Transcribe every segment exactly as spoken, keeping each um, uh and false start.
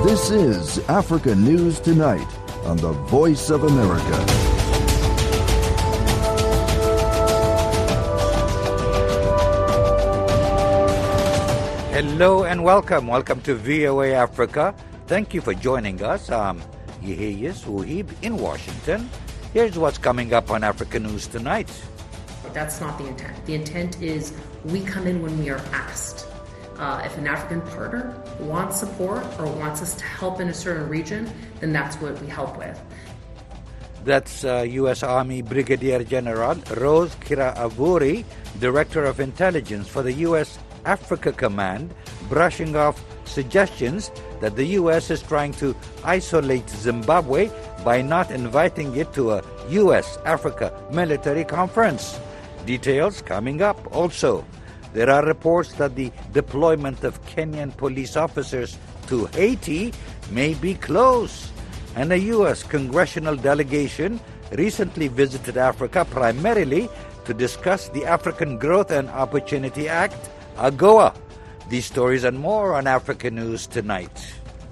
This is Africa News Tonight on the Voice of America. Hello and welcome. Welcome to V O A Africa. Thank you for joining us. I'm Yeheyes Uhib in Washington. Here's what's coming up on Africa News Tonight. That's not the intent. The intent is we come in when we are asked. Uh, if an African partner wants support or wants us to help in a certain region, then that's what we help with. That's uh, U S Army Brigadier General Rose Kira-Avuri, Director of Intelligence for the U S Africa Command, brushing off suggestions that the U S is trying to isolate Zimbabwe by not inviting it to a U S Africa military conference. Details coming up also. There are reports that the deployment of Kenyan police officers to Haiti may be close. And a U S congressional delegation recently visited Africa primarily to discuss the African Growth and Opportunity Act, AGOA. These stories and more on Africa News Tonight.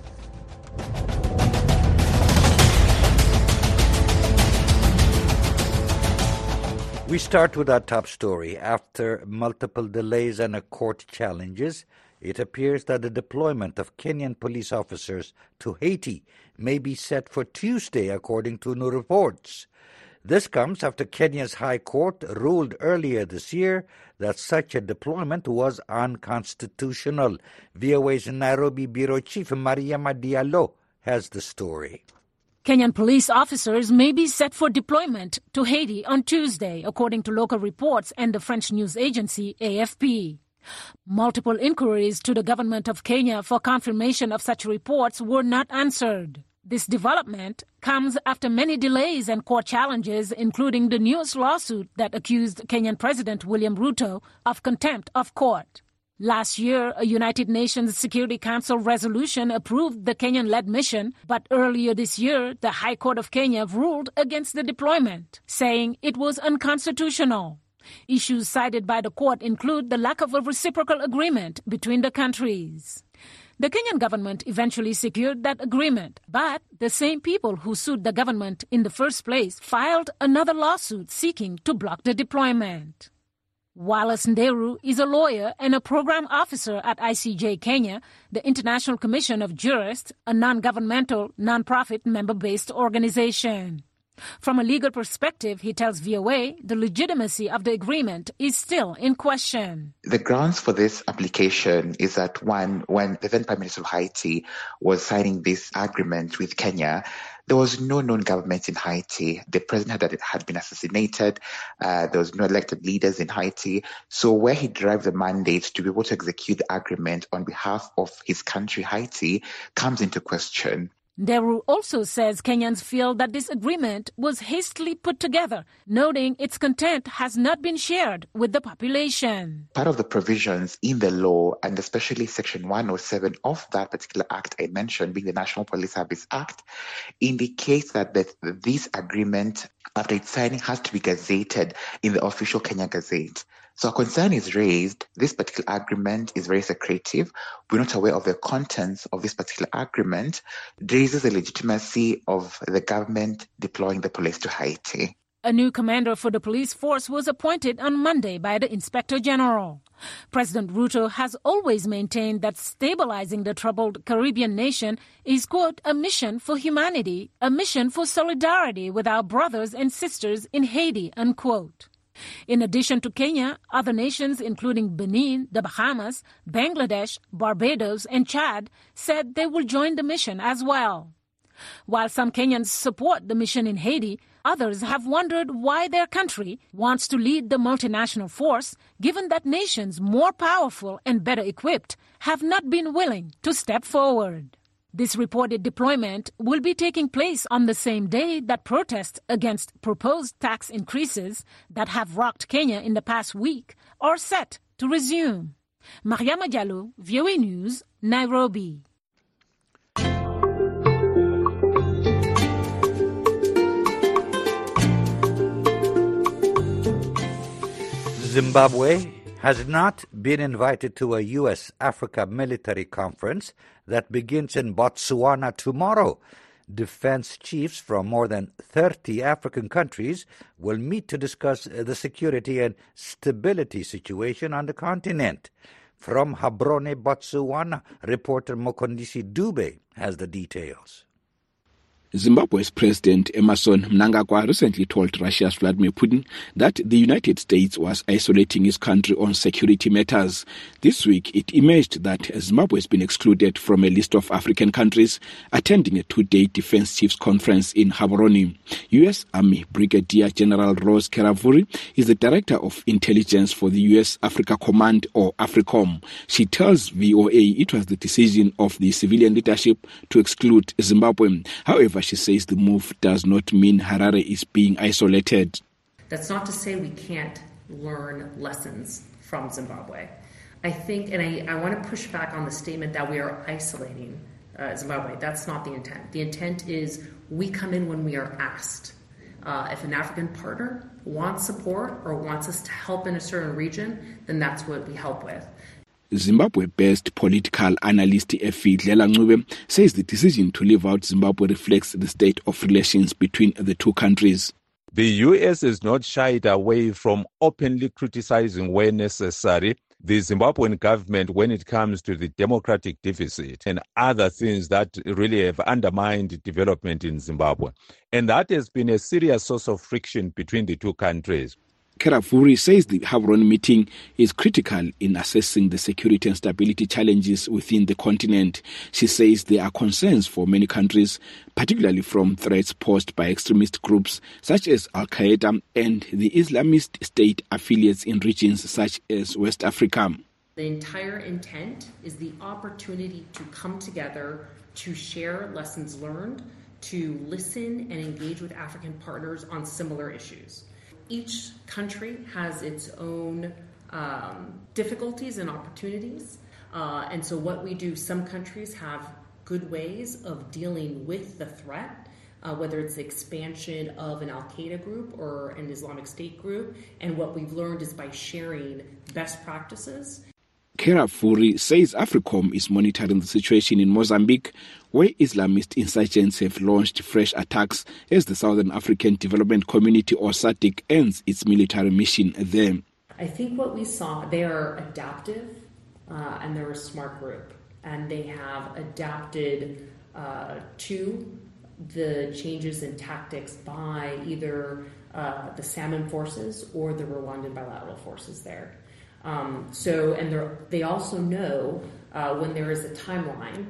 We start with our top story. After multiple delays and a court challenges, it appears that the deployment of Kenyan police officers to Haiti may be set for Tuesday, according to new reports. This comes after Kenya's High Court ruled earlier this year that such a deployment was unconstitutional. V O A's Nairobi Bureau Chief Mariama Diallo has the story. Kenyan police officers may be set for deployment to Haiti on Tuesday, according to local reports and the French news agency A F P. Multiple inquiries to the government of Kenya for confirmation of such reports were not answered. This development comes after many delays and court challenges, including the newest lawsuit that accused Kenyan President William Ruto of contempt of court. Last year, a United Nations Security Council resolution approved the Kenyan-led mission, but earlier this year, the High Court of Kenya ruled against the deployment, saying it was unconstitutional. Issues cited by the court include the lack of a reciprocal agreement between the countries. The Kenyan government eventually secured that agreement, but the same people who sued the government in the first place filed another lawsuit seeking to block the deployment. Wallace Nderu is a lawyer and a program officer at I C J Kenya, the International Commission of Jurists, a non-governmental, non-profit, member-based organization. From a legal perspective, he tells V O A, the legitimacy of the agreement is still in question. The grounds for this application is that, one, when the then Prime Minister of Haiti was signing this agreement with Kenya, there was no known government in Haiti. The president had, had been assassinated. Uh, there was no elected leaders in Haiti. So where he derived the mandate to be able to execute the agreement on behalf of his country, Haiti, comes into question. Nderu also says Kenyans feel that this agreement was hastily put together, noting its content has not been shared with the population. Part of the provisions in the law, and especially Section one oh seven of that particular act I mentioned, being the National Police Service Act, indicates that the, this agreement, after its signing, has to be gazetted in the official Kenya Gazette. So a concern is raised. This particular agreement is very secretive. We're not aware of the contents of this particular agreement. It raises the legitimacy of the government deploying the police to Haiti. A new commander for the police force was appointed on Monday by the Inspector General. President Ruto has always maintained that stabilizing the troubled Caribbean nation is, quote, a mission for humanity, a mission for solidarity with our brothers and sisters in Haiti, unquote. In addition to Kenya, other nations including Benin, the Bahamas, Bangladesh, Barbados, and Chad said they will join the mission as well. While some Kenyans support the mission in Haiti, others have wondered why their country wants to lead the multinational force, given that nations more powerful and better equipped have not been willing to step forward. This reported deployment will be taking place on the same day that protests against proposed tax increases that have rocked Kenya in the past week are set to resume. Mariama Diallo, V O A News, Nairobi. Zimbabwe has not been invited to a U S Africa military conference that begins in Botswana tomorrow. Defense chiefs from more than thirty African countries will meet to discuss the security and stability situation on the continent. From Gaborone, Botswana, reporter Mokondisi Dube has the details. Zimbabwe's President Emmerson Mnangagwa recently told Russia's Vladimir Putin that the United States was isolating his country on security matters. This week, it emerged that Zimbabwe has been excluded from a list of African countries attending a two-day Defense Chiefs Conference in Gaborone. U S Army Brigadier General Rose Kiravuri is the Director of Intelligence for the U S Africa Command, or AFRICOM. She tells V O A it was the decision of the civilian leadership to exclude Zimbabwe. However, she says the move does not mean Harare is being isolated. That's not to say we can't learn lessons from Zimbabwe. I think, and I, I want to push back on the statement that we are isolating uh, Zimbabwe. That's not the intent. The intent is we come in when we are asked. Uh, if an African partner wants support or wants us to help in a certain region, then that's what we help with. Zimbabwe-based political analyst Effie Dlela-Ncube says the decision to leave out Zimbabwe reflects the state of relations between the two countries. The U S is not shied away from openly criticizing where necessary the Zimbabwean government when it comes to the democratic deficit and other things that really have undermined development in Zimbabwe. And that has been a serious source of friction between the two countries. Kiravuri says the Gaborone meeting is critical in assessing the security and stability challenges within the continent. She says there are concerns for many countries, particularly from threats posed by extremist groups such as Al-Qaeda and the Islamist state affiliates in regions such as West Africa. The entire intent is the opportunity to come together, to share lessons learned, to listen and engage with African partners on similar issues. Each country has its own um, difficulties and opportunities. Uh, and so what we do, some countries have good ways of dealing with the threat, uh, whether it's the expansion of an Al-Qaeda group or an Islamic State group. And what we've learned is by sharing best practices. Kiravuri says AFRICOM is monitoring the situation in Mozambique, where Islamist insurgents have launched fresh attacks as the Southern African Development Community, or SADC, ends its military mission there. I think what we saw, they are adaptive uh, and they're a smart group, and they have adapted uh, to the changes in tactics by either uh, the Salmon forces or the Rwandan bilateral forces there. Um, so, and they also know uh, when there is a timeline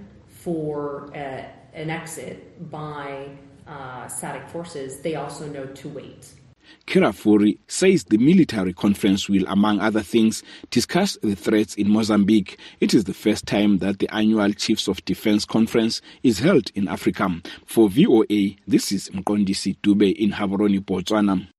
for uh, an exit by uh, SADC forces, they also know to wait. Kiravuri says the military conference will, among other things, discuss the threats in Mozambique. It is the first time that the annual Chiefs of Defense Conference is held in Africa. For V O A, this is Mkondisi Dube in Gaborone, Botswana.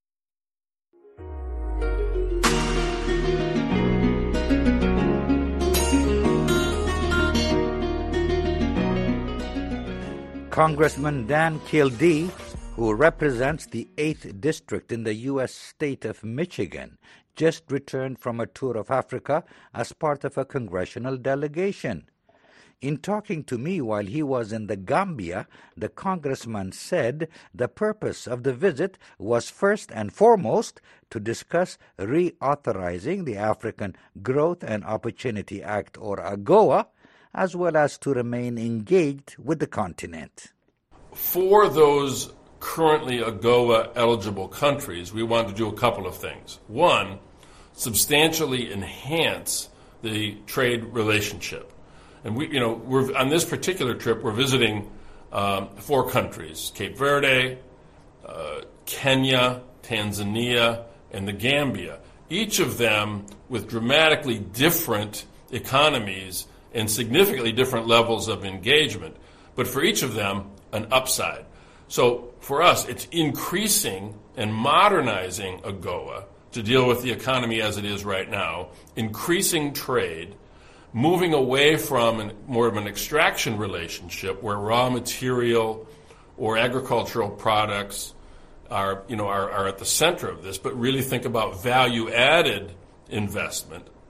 Congressman Dan Kildee, who represents the eighth District in the U S state of Michigan, just returned from a tour of Africa as part of a congressional delegation. In talking to me while he was in the Gambia, the congressman said the purpose of the visit was first and foremost to discuss reauthorizing the African Growth and Opportunity Act, or AGOA, as well as to remain engaged with the continent. For those currently AGOA eligible countries, we want to do a couple of things. One, substantially enhance the trade relationship. And we, you know, we're on this particular trip, we're visiting um, four countries: Cape Verde, uh, Kenya, Tanzania, and the Gambia. Each of them with dramatically different economies and significantly different levels of engagement, but for each of them, an upside. So for us, it's increasing and modernizing AGOA to deal with the economy as it is right now, increasing trade, moving away from an, more of an extraction relationship where raw material or agricultural products are, you know, are, are at the center of this, but really think about value-added investment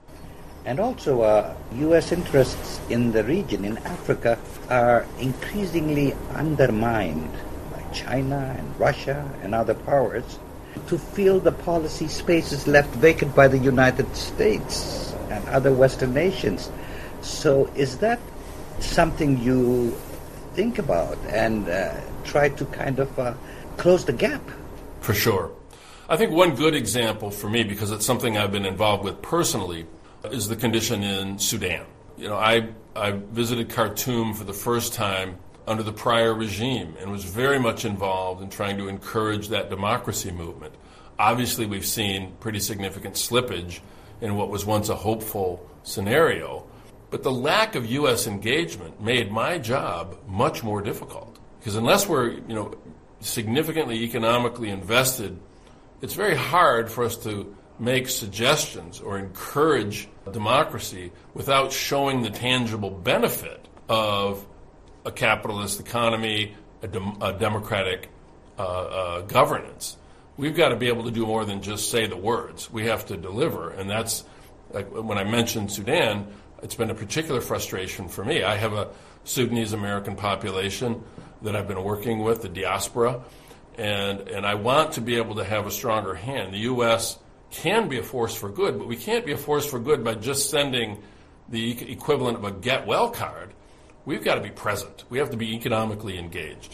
And also, uh, U S interests in the region, in Africa, are increasingly undermined by China and Russia and other powers to fill the policy spaces left vacant by the United States and other Western nations. So is that something you think about and uh, try to kind of uh, close the gap? For sure. I think one good example for me, because it's something I've been involved with personally, is the condition in Sudan. You know, I, I visited Khartoum for the first time under the prior regime and was very much involved in trying to encourage that democracy movement. Obviously, we've seen pretty significant slippage in what was once a hopeful scenario, but the lack of U S engagement made my job much more difficult. Because unless we're, you know, significantly economically invested, it's very hard for us to make suggestions or encourage democracy without showing the tangible benefit of a capitalist economy, a, dem- a democratic uh, uh, governance. We've got to be able to do more than just say the words. We have to deliver, and that's, like when I mentioned Sudan, it's been a particular frustration for me. I have a Sudanese American population that I've been working with, the diaspora, and, and I want to be able to have a stronger hand. The U S can be a force for good, but we can't be a force for good by just sending the equivalent of a get well card. We've got to be present. We have to be economically engaged.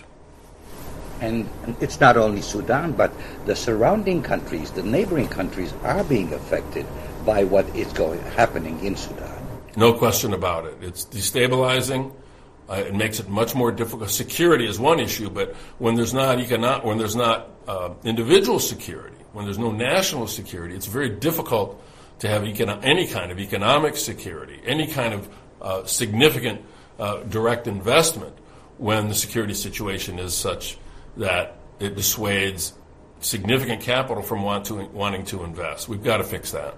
And it's not only Sudan, but the surrounding countries, the neighboring countries, are being affected by what is going happening in Sudan. No question about it. It's destabilizing. Uh, it makes it much more difficult. Security is one issue, but when there's not econo- when there's not uh, individual security, when there's no national security, it's very difficult to have econo- any kind of economic security, any kind of uh, significant uh, direct investment when the security situation is such that it dissuades significant capital from want to, wanting to invest. We've got to fix that.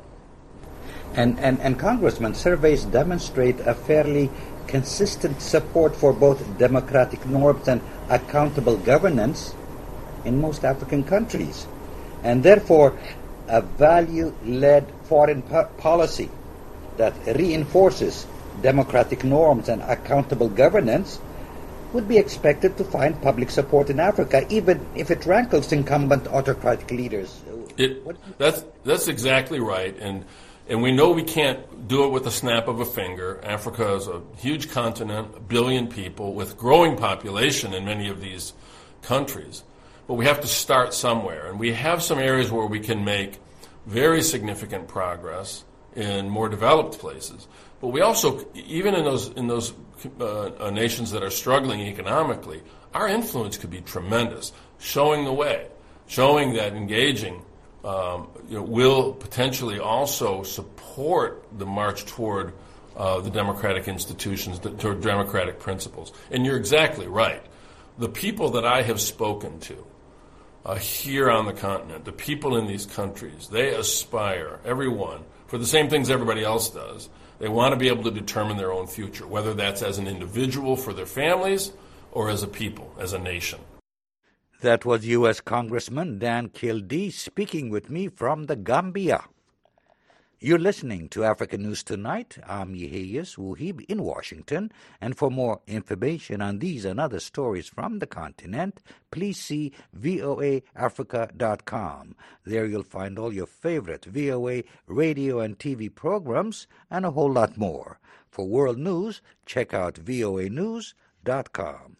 And, and, and Congressman, surveys demonstrate a fairly consistent support for both democratic norms and accountable governance in most African countries. And therefore, a value-led foreign po- policy that reinforces democratic norms and accountable governance would be expected to find public support in Africa, even if it rankles incumbent autocratic leaders. It, that's, that's exactly right. And And we know we can't do it with a snap of a finger. Africa is a huge continent, a billion people with growing population in many of these countries. But we have to start somewhere. And we have some areas where we can make very significant progress in more developed places. But we also, even in those in those uh, nations that are struggling economically, our influence could be tremendous, showing the way, showing that engaging Um, you know, will potentially also support the march toward uh, the democratic institutions, the, toward democratic principles. And you're exactly right. The people that I have spoken to uh, here on the continent, the people in these countries, they aspire, everyone, for the same things everybody else does. They want to be able to determine their own future, whether that's as an individual for their families or as a people, as a nation. That was U S Congressman Dan Kildee speaking with me from the Gambia. You're listening to Africa News Tonight. I'm Yeheyes Wuhib in Washington. And for more information on these and other stories from the continent, please see V O A Africa dot com. There you'll find all your favorite V O A radio and T V programs and a whole lot more. For world news, check out V O A news dot com.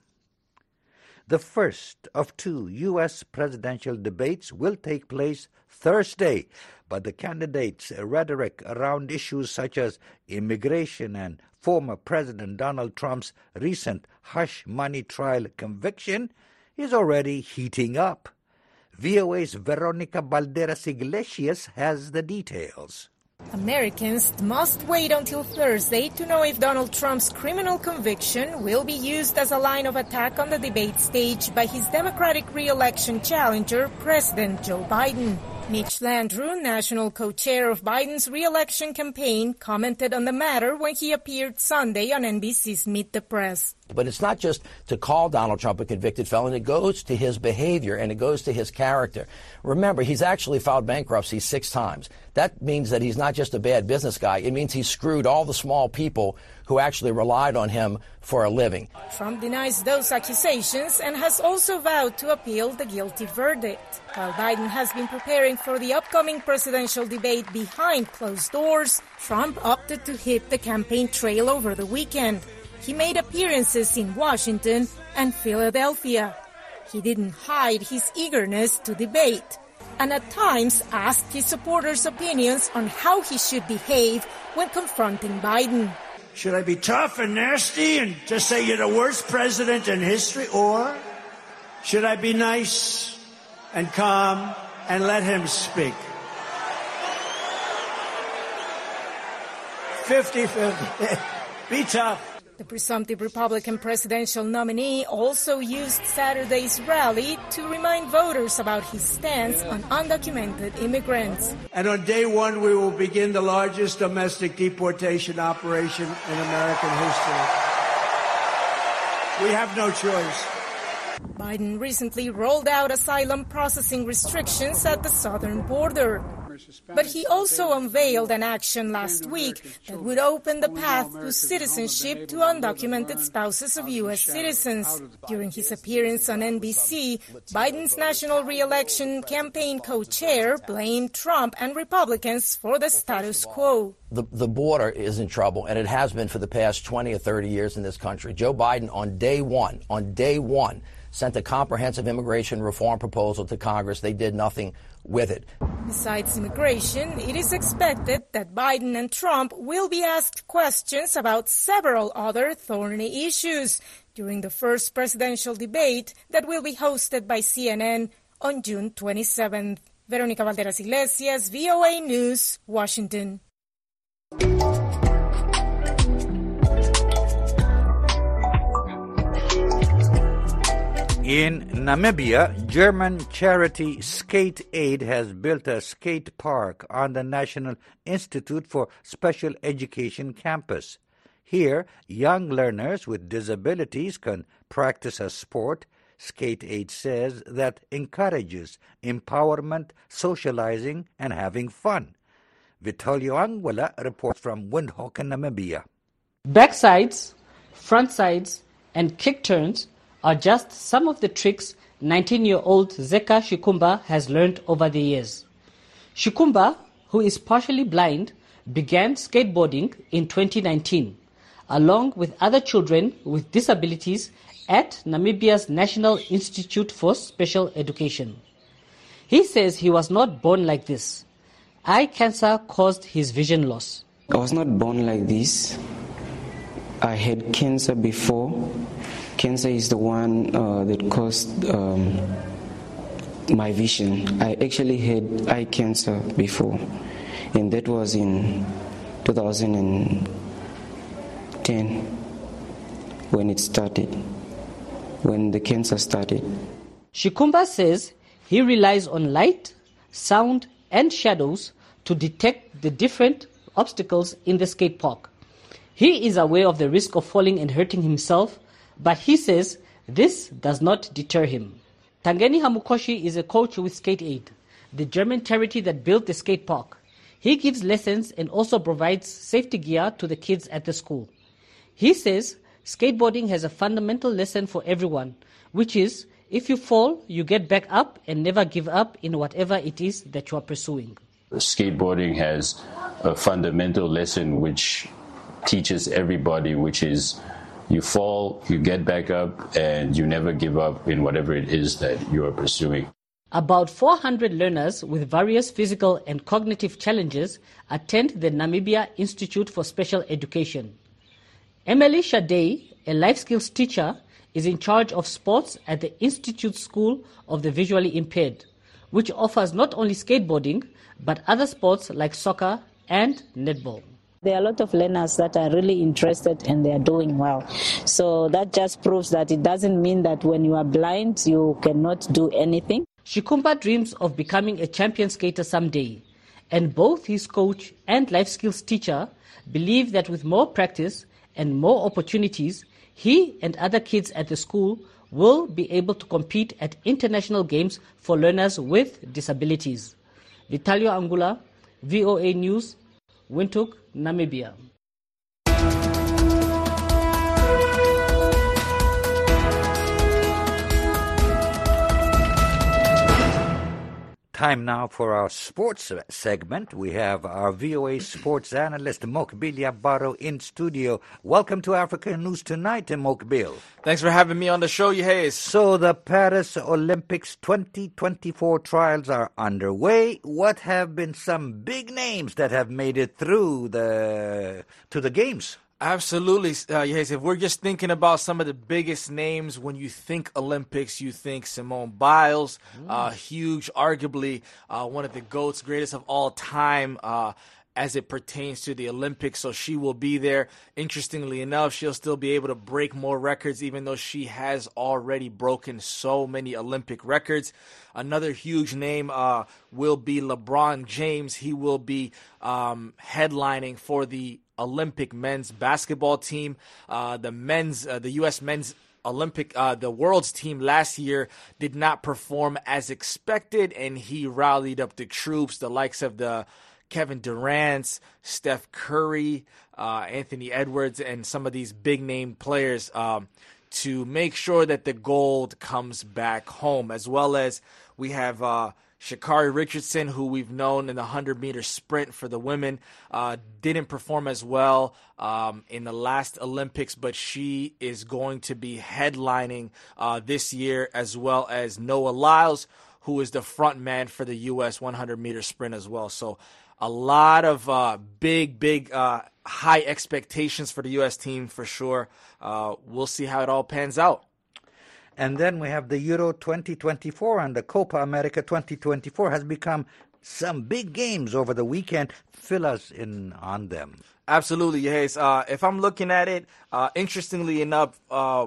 The first of two U S presidential debates will take place Thursday, but the candidates' rhetoric around issues such as immigration and former President Donald Trump's recent hush money trial conviction is already heating up. V O A's Veronica Balderas Iglesias has the details. Americans must wait until Thursday to know if Donald Trump's criminal conviction will be used as a line of attack on the debate stage by his Democratic re-election challenger, President Joe Biden. Mitch Landrieu, national co-chair of Biden's re-election campaign, commented on the matter when he appeared Sunday on N B C's Meet the Press. But it's not just to call Donald Trump a convicted felon. It goes to his behavior and it goes to his character. Remember, he's actually filed bankruptcy six times. That means that he's not just a bad business guy. It means he's screwed all the small people who actually relied on him for a living. Trump denies those accusations and has also vowed to appeal the guilty verdict. While Biden has been preparing for the upcoming presidential debate behind closed doors, Trump opted to hit the campaign trail over the weekend. He made appearances in Washington and Philadelphia. He didn't hide his eagerness to debate, and at times asked his supporters' opinions on how he should behave when confronting Biden. Should I be tough and nasty and just say you're the worst president in history? Or should I be nice and calm and let him speak? fifty-fifty. Be tough. The presumptive Republican presidential nominee also used Saturday's rally to remind voters about his stance on undocumented immigrants. And on day one, we will begin the largest domestic deportation operation in American history. We have no choice. Biden recently rolled out asylum processing restrictions at the southern border. But he also unveiled an action last week that would open the path to citizenship to undocumented spouses of U S citizens. During his appearance on N B C, Biden's national re-election campaign co-chair blamed Trump and Republicans for the status quo. The, the border is in trouble, and it has been for the past twenty or thirty years in this country. Joe Biden, on day one, on day one, sent a comprehensive immigration reform proposal to Congress. They did nothing with it. Besides immigration, it is expected that Biden and Trump will be asked questions about several other thorny issues during the first presidential debate that will be hosted by C N N on June twenty-seventh. Veronica Valderas Iglesias, V O A News, Washington. In Namibia, German charity Skate Aid has built a skate park on the National Institute for Special Education campus. Here, young learners with disabilities can practice a sport, Skate Aid says, that encourages empowerment, socializing, and having fun. Vittorio Angwala reports from Windhoek, Namibia. Backsides, frontsides, and kick turns are just some of the tricks nineteen-year-old Zeka Shikumba has learned over the years. Shikumba, who is partially blind, began skateboarding in twenty nineteen, along with other children with disabilities at Namibia's National Institute for Special Education. He says he was not born like this. Eye cancer caused his vision loss. I was not born like this. I had cancer before. Cancer is the one uh, that caused um, my vision. I actually had eye cancer before, and that was in two thousand ten when it started, when the cancer started. Shikumba says he relies on light, sound, and shadows to detect the different obstacles in the skate park. He is aware of the risk of falling and hurting himself, but he says this does not deter him. Tangeni Hamukoshi is a coach with Skate Aid, the German charity that built the skate park. He gives lessons and also provides safety gear to the kids at the school. He says skateboarding has a fundamental lesson for everyone, which is if you fall, you get back up and never give up in whatever it is that you are pursuing. Skateboarding has a fundamental lesson which teaches everybody, which is you fall, you get back up, and you never give up in whatever it is that you are pursuing. About four hundred learners with various physical and cognitive challenges attend the Namibia Institute for Special Education. Emily Shadei, a life skills teacher, is in charge of sports at the Institute School of the Visually Impaired, which offers not only skateboarding, but other sports like soccer and netball. There are a lot of learners that are really interested and they are doing well. So that just proves that it doesn't mean that when you are blind, you cannot do anything. Shikumba dreams of becoming a champion skater someday. And both his coach and life skills teacher believe that with more practice and more opportunities, he and other kids at the school will be able to compete at international games for learners with disabilities. Vitalio Angula, V O A News, Windhoek, Namibia. Time now for our sports segment. We have our V O A sports analyst, Mokbil Yabaro, in studio. Welcome to Africa News Tonight, Mokbil. Thanks for having me on the show, Yehez. So the Paris Olympics twenty twenty-four trials are underway. What have been some big names that have made it through the to the games? Absolutely, uh, yes. If we're just thinking about some of the biggest names, when you think Olympics, you think Simone Biles, mm. uh, huge, arguably uh, one of the GOATs, greatest of all time uh, as it pertains to the Olympics. So she will be there. Interestingly enough, she'll still be able to break more records, even though she has already broken so many Olympic records. Another huge name uh, will be LeBron James. He will be um, headlining for the Olympic men's basketball team. Uh, the men's, uh, the U S men's Olympic, uh, the world's team last year did not perform as expected, and he rallied up the troops, the likes of the Kevin Durant, Steph Curry, uh, Anthony Edwards, and some of these big name players um, to make sure that the gold comes back home, as well as we have uh, Sha'Carri Richardson, who we've known in the one hundred meter sprint for the women, uh, didn't perform as well um, in the last Olympics, but she is going to be headlining uh, this year, as well as Noah Lyles, who is the front man for the U S one hundred meter sprint as well. So a lot of uh, big, big, uh, high expectations for the U S team for sure. Uh, we'll see how it all pans out. And then we have the Euro twenty twenty-four, and the Copa America twenty twenty-four has become some big games over the weekend. Fill us in on them. Absolutely, yes. Uh, if I'm looking at it, uh, interestingly enough, uh,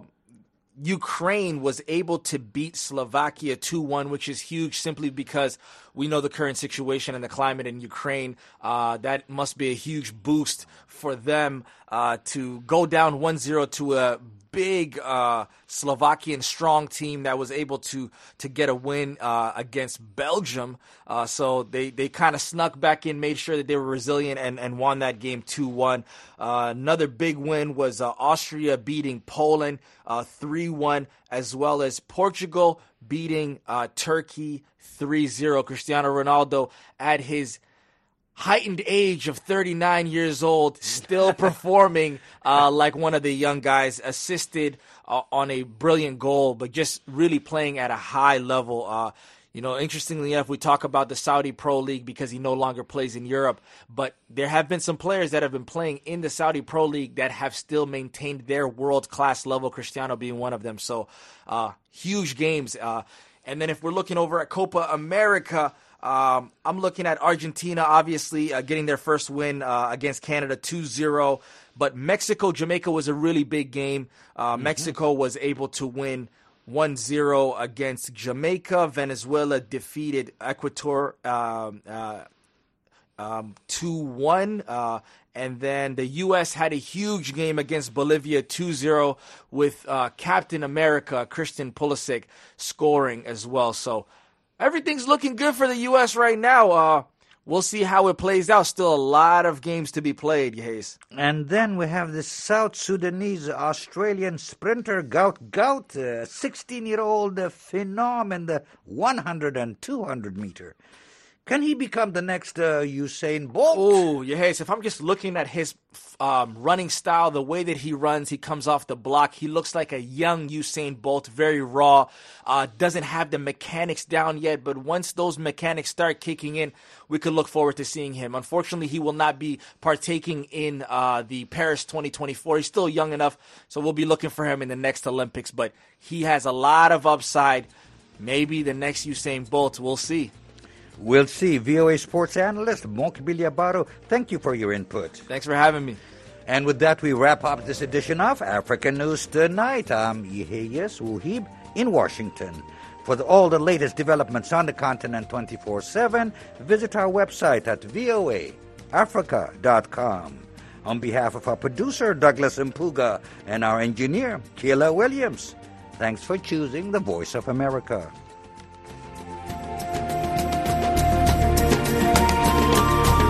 Ukraine was able to beat Slovakia two one, which is huge simply because we know the current situation and the climate in Ukraine. Uh, that must be a huge boost for them uh, to go down one zero to a big uh, Slovakian strong team that was able to to get a win uh, against Belgium. Uh, so they, they kind of snuck back in, made sure that they were resilient, and, and won that game two one. Uh, another big win was uh, Austria beating Poland uh, three one, as well as Portugal beating uh, Turkey three zero. Cristiano Ronaldo at his heightened age of thirty-nine years old, still performing uh, like one of the young guys, assisted uh, on a brilliant goal, but just really playing at a high level. Uh, you know, interestingly enough, we talk about the Saudi Pro League because he no longer plays in Europe, but there have been some players that have been playing in the Saudi Pro League that have still maintained their world-class level, Cristiano being one of them. So uh, huge games. Uh, and then if we're looking over at Copa America, Um, I'm looking at Argentina, obviously, uh, getting their first win uh, against Canada two zero. But Mexico-Jamaica was a really big game. Uh, mm-hmm. Mexico was able to win one zero against Jamaica. Venezuela defeated Ecuador um, uh, um, two one. Uh, and then the U S had a huge game against Bolivia two zero with uh, Captain America, Christian Pulisic, scoring as well. So everything's looking good for the U S right now. Uh, we'll see how it plays out. Still a lot of games to be played, Hayes. And then we have the South Sudanese Australian sprinter Gout Gout, a sixteen-year-old phenom in the one hundred and two hundred meter. Can he become the next uh, Usain Bolt? Oh, yes. If I'm just looking at his um, running style, the way that he runs, he comes off the block. He looks like a young Usain Bolt, very raw. Uh, doesn't have the mechanics down yet, but once those mechanics start kicking in, we could look forward to seeing him. Unfortunately, he will not be partaking in uh, the Paris twenty twenty-four. He's still young enough, so we'll be looking for him in the next Olympics, but he has a lot of upside. Maybe the next Usain Bolt. We'll see. We'll see. V O A sports analyst Mokbil Yabaro, thank you for your input. Thanks for having me. And with that, we wrap up this edition of African News Tonight. I'm Yeheyes Wuhib in Washington. For the, all the latest developments on the continent twenty-four seven, visit our website at voa africa dot com. On behalf of our producer, Douglas Impuga, and our engineer, Kayla Williams, thanks for choosing the Voice of America.